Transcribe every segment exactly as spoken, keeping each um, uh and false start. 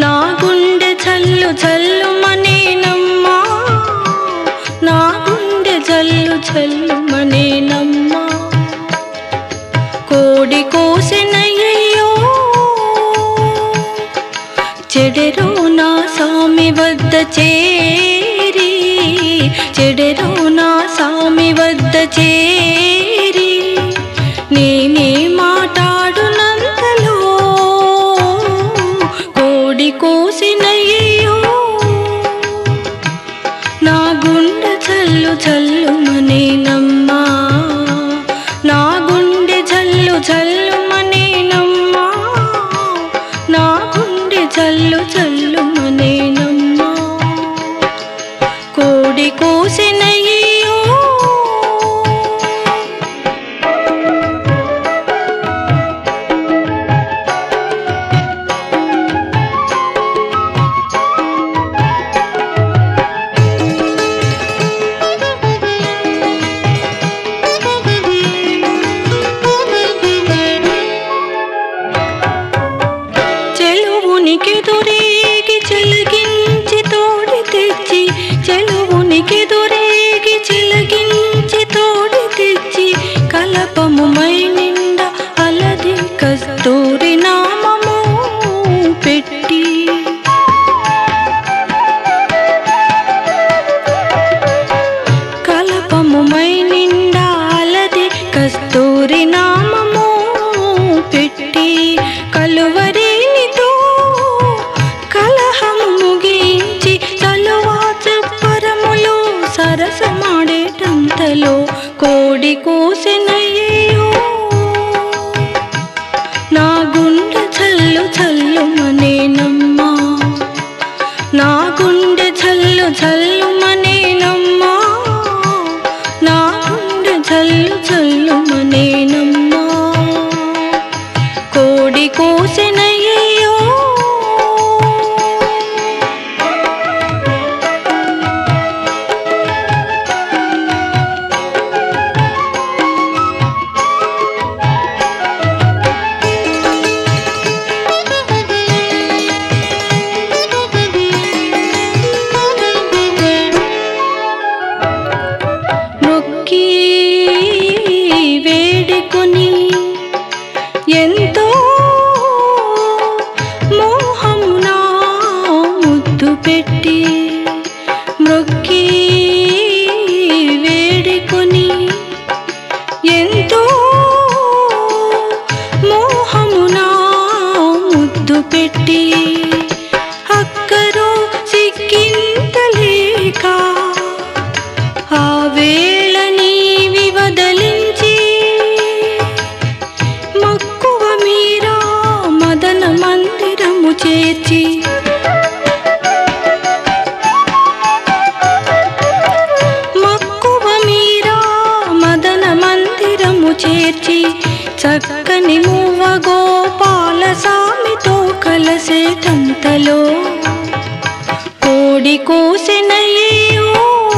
నా గుండె చల్లు చల్లు మనేనమ్మా, నా గుండె చల్లు చల్లు మనేనమ్మా. కోడి కోసెనయ్యో చెడెరో నా సామి వద్ద చేరి, చెడెరో నా సామి వద్ద చేరి నేనే మాట్లాడునంతలో కోడి కోసినయ్యో నా గుండె చల్లు చల్లు మనేనమ్మా, నా గుండె చల్లు చల్లు మనేనమ్మా, నా గుండె చల్లు చల్లు మనేనమ్మా. కోడి కోసినయ్యో చెలువునికెదురేగి చెలగించి తోడి తెచ్చి, చెలువునికెదురేగి చెలగించి తోడి తెచ్చి కలపము మై నిండా అలది కస్తూరి నామము పెట్టి, కలపము మై నిండా అలది కస్తూరి నామము పెట్టి కలువరేనితో కలహము ముగించి చలువా చెప్పరములో సరసమాడేటంతలో కోడి కోసెనయ్యో నా గుండె చల్లు చల్లు మనేనమ్మా, నా గుండె చల్లు చల్లు మనేనమ్మా, నా గుండె చల్లు చల్లు మనేనమ్మా. కోడి కోసెనయ్యో మొక్కి వేడుకొని ఎంతో మోహమునా ముద్దు పెట్టి, మొక్కి వేడుకొని ఎంతో మోహమునా ముద్దు పెట్టి అక్కరో సిక్కింతలేక ఆ వేళ నీవి వదలించి మక్కువ మీరా మదన మందిరము చేర్చి, మక్కువ మీరా మదన మందిరము చేర్చి చక్కని మూవ గోపాల సామితో కలసేటంతలో కోడి కోసెనయ్యో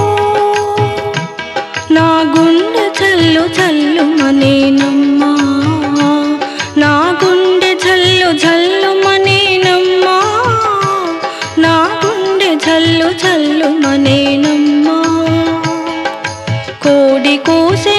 నా గుండె చల్లు చల్లు మనేనమ్మా, నా గుండె చల్లు చల్లు మనేనమ్మా, నా గుండె చల్లు చల్లు మనేనమ్మా. కోడి కోసె